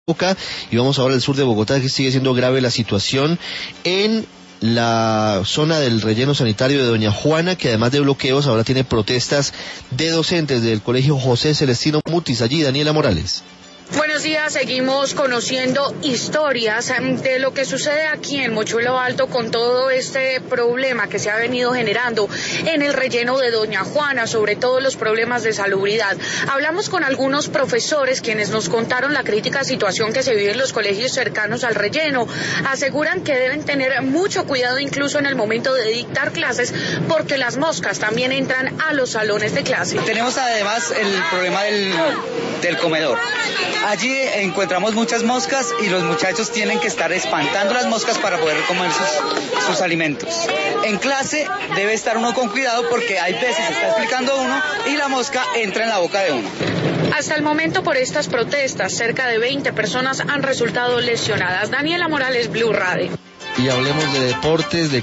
Y vamos ahora al sur de Bogotá, que sigue siendo grave la situación en la zona del relleno sanitario de Doña Juana, que además de bloqueos ahora tiene protestas de docentes del colegio José Celestino Mutis. Allí, Daniela Morales. Buenos días, seguimos conociendo historias de lo que sucede aquí en Mochuelo Alto con todo este problema que se ha venido generando en el relleno de Doña Juana, sobre todo los problemas de salubridad. Hablamos con algunos profesores quienes nos contaron la crítica situación que se vive en los colegios cercanos al relleno. Aseguran que deben tener mucho cuidado incluso en el momento de dictar clases porque las moscas también entran a los salones de clase. Tenemos además el problema del comedor. Allí encontramos muchas moscas y los muchachos tienen que estar espantando las moscas para poder comer sus alimentos. En clase debe estar uno con cuidado porque hay veces está explicando uno y la mosca entra en la boca de uno. Hasta el momento, por estas protestas, cerca de 20 personas han resultado lesionadas. Daniela Morales, Blue Radio. Y hablemos de deportes, de